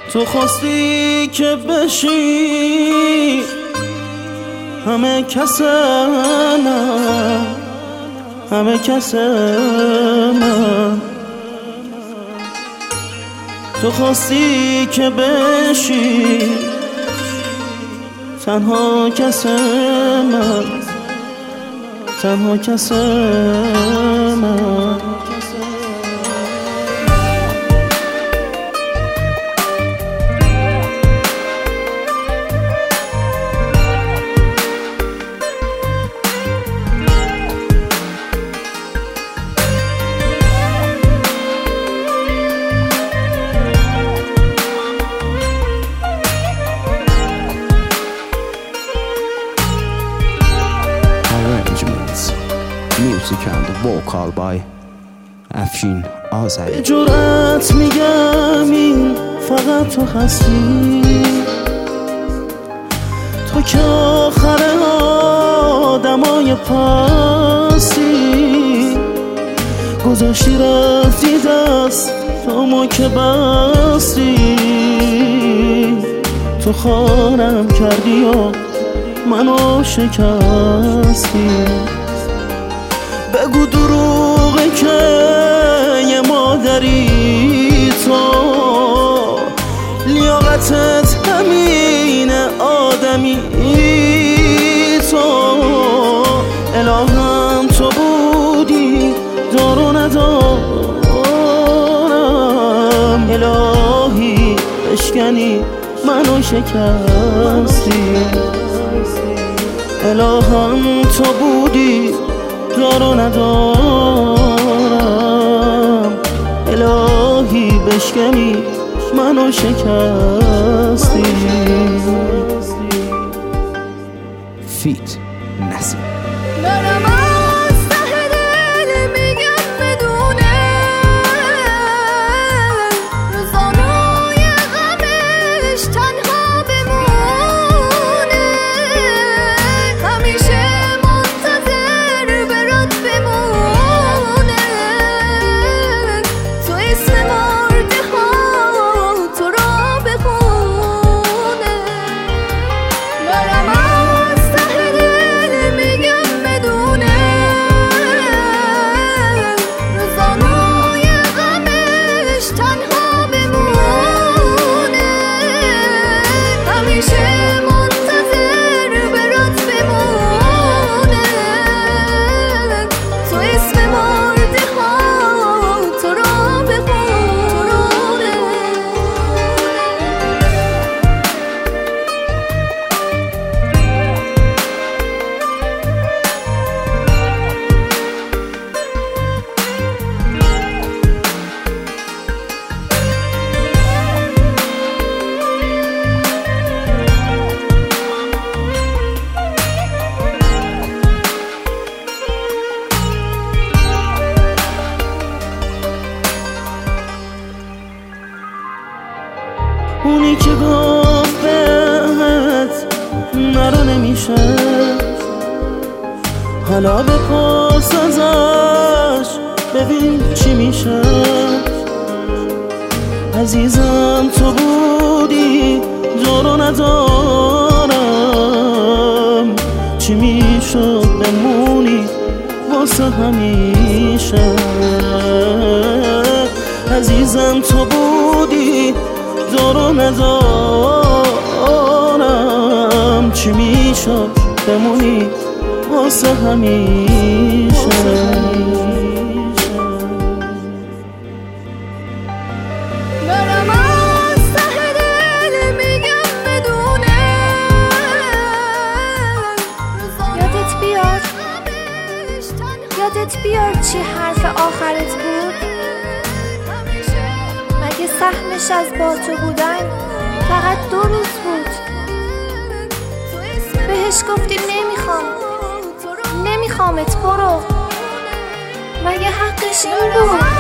تو خواستی که بشی همه کس من، همه کس من. تو خواستی که بشی تنها کس من، تنها کس من. Music and vocal by افشین آذری. به جرأت میگم این فقط تو هستی، تو که آخر آدمای پاسی. گذاشتی رفتی دست تو ما که بستی، تو خانم کردی و منو شکستی. بگو دروغه که یه مادری تو، لیاقتت همین آدمی تو. الهام تو بودی دار و ندارم، الهی بشکنی منو شکستی. الهام تو بودی دار و ندارم، الهی بشکنی منو شکستی. فیت نسیم. دارم از ته دل میگم بدونه روزانای غمش تنها بمونه، همیشه منتظر برات بمونه. تو اسم مرده ها تو را بخونه. دارم از ته دل میگم بدونه روزانای غمش تنها بمونه، همیشه منتظر برات بمونه. تو اسم مرده ها تو را بخونه. اونی که گفت بهت نرو نمیشه، حالا بپرس ازش ببین چی میشه. عزیزم تو بودی دار و ندارم، چی میشد بمونی واسه همیشه. عزیزم تو بودی دار و ندارم، چی میشد بمونی واسه همیشه. دارم از ته دل میگم بدونه یادت بیار، یادت بیار چی حرف آخرت بود. مگه سهمش از با تو بودن فقط 2 روز بود؟ بهش گفتی نمیخوامت برو، مگه حقش این بود؟